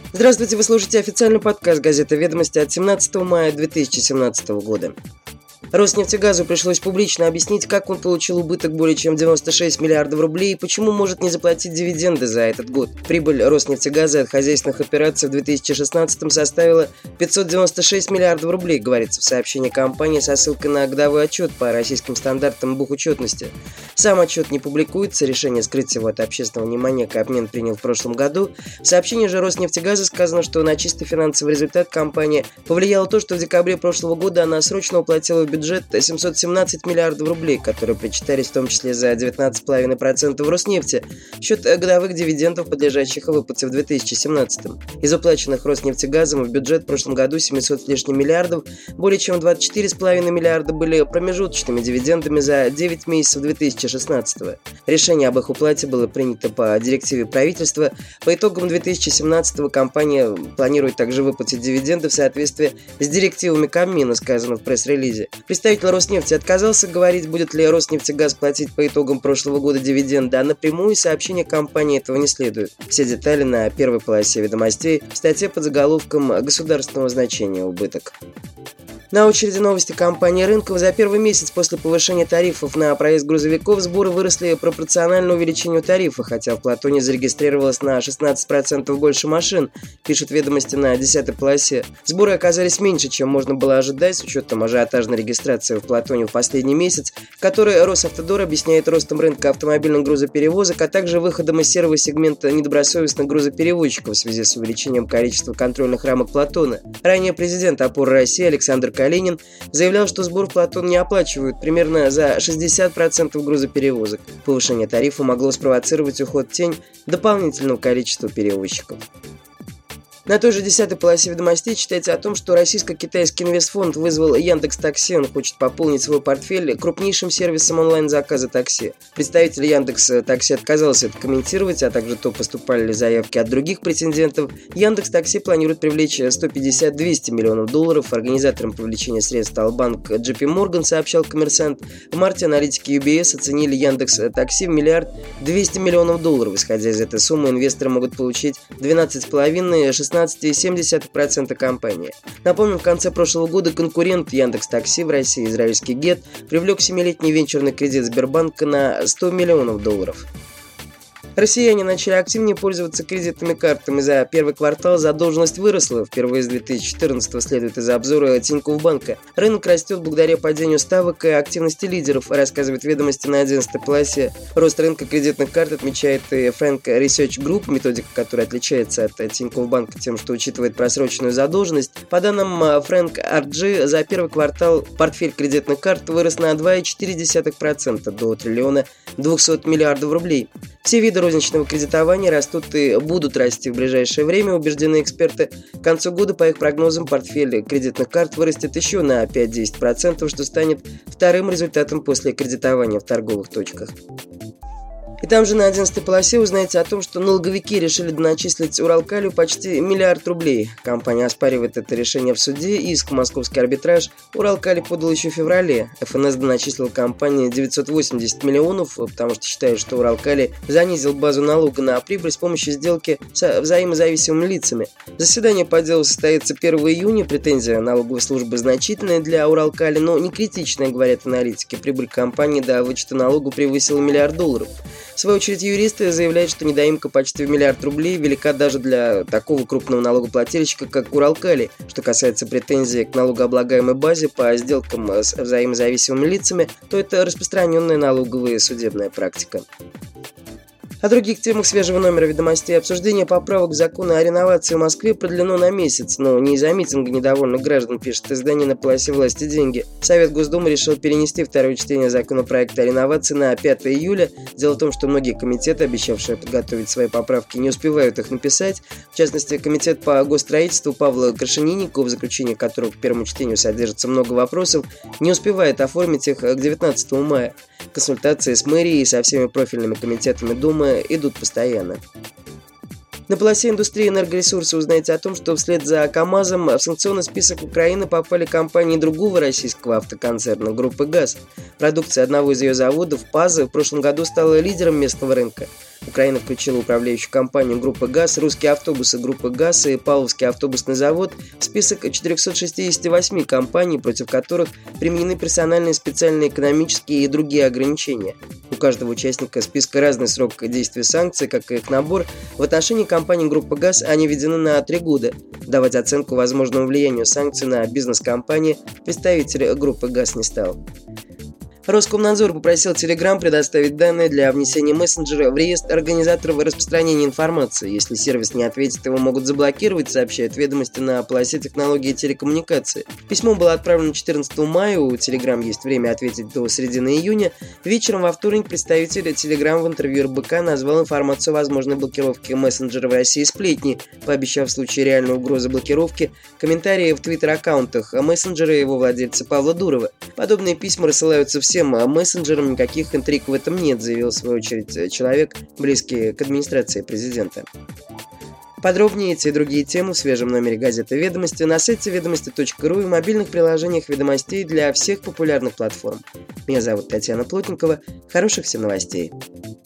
Здравствуйте, вы слушаете официальный подкаст газеты «Ведомости» от 17 мая 2017 года. Роснефтегазу пришлось публично объяснить, как он получил убыток более чем 96 миллиардов рублей и почему может не заплатить дивиденды за этот год. Прибыль Роснефтегаза от хозяйственных операций в 2016 составила 596 миллиардов рублей, говорится в сообщении компании со ссылкой на годовой отчет по российским стандартам бухучетности. Сам отчет не публикуется, решение скрыть его от общественного внимания Кабмин принял в прошлом году. В сообщении же Роснефтегаза сказано, что на чисто финансовый результат компании повлияло то, что в декабре прошлого года она срочно уплатила в бюджет 717 миллиардов рублей, которые причитались в том числе за 19,5% в Роснефти, в счет годовых дивидендов, подлежащих выплате в 2017. Из уплаченных Роснефтегазом в бюджет в прошлом году 700 с лишним миллиардов, более чем 24,5 миллиарда были промежуточными дивидендами за 9 месяцев 2016. Решение об их уплате было принято по директиве правительства. По итогам 2017 компания планирует также выплатить дивиденды в соответствии с директивами Кабмина, сказано в пресс-релизе. Представитель Роснефти отказался говорить, будет ли Роснефтегаз платить по итогам прошлого года дивиденды, а напрямую сообщение компании этого не следует. Все детали на первой полосе ведомостей в статье под заголовком «Государственного значения убыток». На очереди новости компании «Рынков». За первый месяц после повышения тарифов на проезд грузовиков сборы выросли пропорционально увеличению тарифа, хотя в Платоне зарегистрировалось на 16% больше машин, пишут ведомости на 10-й полосе. Сборы оказались меньше, чем можно было ожидать, с учетом ажиотажной регистрации в Платоне в последний месяц, который Росавтодор объясняет ростом рынка автомобильных грузоперевозок, а также выходом из серого сегмента недобросовестных грузоперевозчиков в связи с увеличением количества контрольных рамок Платона. Ранее президент «Опоры России» Александр Калинин заявлял, что сбор в Платон не оплачивают примерно за 60% грузоперевозок. Повышение тарифа могло спровоцировать уход в тень дополнительного количества перевозчиков. На той же 10-й полосе ведомостей читайте о том, что российско-китайский инвестфонд вызвал Яндекс.Такси. Он хочет пополнить свой портфель крупнейшим сервисом онлайн-заказа такси. Представитель Яндекс.Такси отказался это комментировать, а также то, поступали ли заявки от других претендентов. Яндекс.Такси планирует привлечь 150-200 миллионов долларов. Организатором привлечения средств стал банк JP Morgan, сообщал «Коммерсант». В марте аналитики UBS оценили Яндекс.Такси в 1 200 миллионов долларов. Исходя из этой суммы, инвесторы могут получить 12,5-16,7% компании. Напомним, в конце прошлого года конкурент Яндекс.Такси в России, израильский Get, привлек 7-летний венчурный кредит Сбербанка на 100 миллионов долларов. Россияне начали активнее пользоваться кредитными картами. За первый квартал задолженность выросла. Впервые с 2014 следует из обзора Тинькофф банка. Рынок растет благодаря падению ставок и активности лидеров, рассказывает ведомости на 11-й полосе. Рост рынка кредитных карт отмечает и Frank Research Group, методика которая отличается от Тинькофф банка тем, что учитывает просроченную задолженность. По данным Frank RG, за первый квартал портфель кредитных карт вырос на 2,4% до 1 200 миллиардов рублей. Все виды розничного кредитования растут и будут расти в ближайшее время, убеждены эксперты. К концу года, по их прогнозам, портфель кредитных карт вырастет еще на 5-10%, что станет вторым результатом после кредитования в торговых точках. И там же на 11-й полосе узнаете о том, что налоговики решили доначислить Уралкалию почти 1 миллиард рублей. Компания оспаривает это решение в суде, иск в московский арбитраж Уралкали подал еще в феврале. ФНС доначислил компании 980 миллионов, потому что считает, что Уралкали занизил базу налога на прибыль с помощью сделки с взаимозависимыми лицами. Заседание по делу состоится 1 июня. Претензия налоговой службы значительная для Уралкали, но не критичная, говорят аналитики. Прибыль компании до вычета налогу превысила 1 миллиард долларов. В свою очередь, юристы заявляют, что недоимка почти в 1 миллиард рублей велика даже для такого крупного налогоплательщика, как Уралкали. Что касается претензий к налогооблагаемой базе по сделкам с взаимозависимыми лицами, то это распространенная налоговая судебная практика. О других темах свежего номера ведомостей. Обсуждение поправок к закону о реновации в Москве продлено на месяц, но не из-за митинга недовольных граждан, пишет издание на полосе «Власти деньги». Совет Госдумы решил перенести второе чтение законопроекта о реновации на 5 июля. Дело в том, что многие комитеты, обещавшие подготовить свои поправки, не успевают их написать. В частности, комитет по госстроительству Павла Крашенинникова, в заключении которого к первому чтению содержится много вопросов, не успевает оформить их к 19 мая. Консультации с мэрией и со всеми профильными комитетами Думы идут постоянно. На полосе индустрии энергоресурсов узнаете о том, что вслед за КАМАЗом в санкционный список Украины попали компании другого российского автоконцерна группы ГАЗ. Продукция одного из ее заводов, ПАЗа, в прошлом году стала лидером местного рынка. Украина включила управляющую компанию группы ГАЗ, русские автобусы группы ГАЗ и Павловский автобусный завод в список 468 компаний, против которых применены персональные, специальные, экономические и другие ограничения. У каждого участника списка разный срок действия санкций, как и их набор. В отношении компании группы ГАЗ они введены на 3 года. Давать оценку возможному влиянию санкций на бизнес-компании представитель группы ГАЗ не стал. Роскомнадзор попросил Telegram предоставить данные для внесения мессенджера в реестр организаторов распространения информации. Если сервис не ответит, его могут заблокировать, сообщают ведомости на полосе технологии и телекоммуникации. Письмо было отправлено 14 мая, у Telegram есть время ответить до середины июня. Вечером во вторник представитель Telegram в интервью РБК назвал информацию о возможной блокировке мессенджера в России сплетни, пообещав в случае реальной угрозы блокировки комментарии в твиттер-аккаунтах мессенджера и его владельца Павла Дурова. Подобные письма рассылаются всем мессенджерам, никаких интриг в этом нет, заявил в свою очередь человек, близкий к администрации президента. Подробнее эти и другие темы в свежем номере газеты «Ведомости» на сайте ведомости.ру и мобильных приложениях «Ведомостей» для всех популярных платформ. Меня зовут Татьяна Плотникова. Хороших всем новостей.